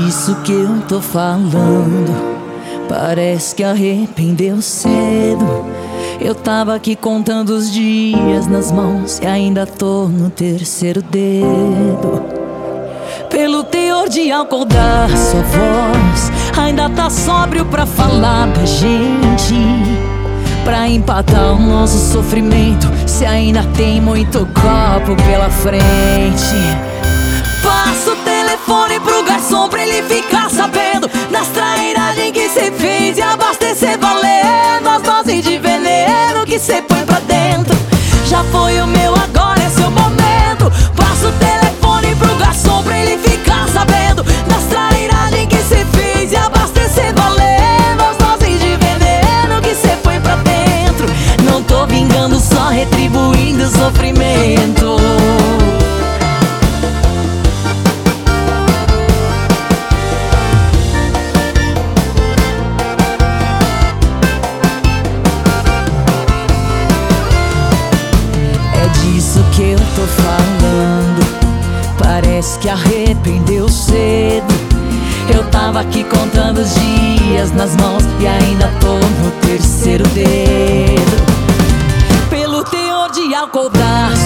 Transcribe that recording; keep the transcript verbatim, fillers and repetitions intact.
disso que eu tô falando. Parece que arrependeu cedo. Eu tava aqui contando os dias nas mãos e ainda tô no terceiro dedo. Pelo teor de álcool da sua voz, ainda tá sóbrio pra falar pra gente, pra empatar o nosso sofrimento, se ainda tem muito copo pela frente. Passa o telefone pro garçom pra ele ficar sabendo das trairagens que cê fez e abastecer valendo as doses de veneno que cê põe pra dentro. Já foi o meu, agora é seu momento. Passa o telefone pro garçom pra ele ficar sabendo das trairagens que cê fez e abastecer valendo as doses de veneno que cê põe pra dentro. Não tô vingando, só retribuindo o sofrimento. Disso que eu tô falando. Parece que arrependeu cedo. Eu tava aqui contando os dias nas mãos e ainda tô no terceiro dedo. Pelo teor de álcool da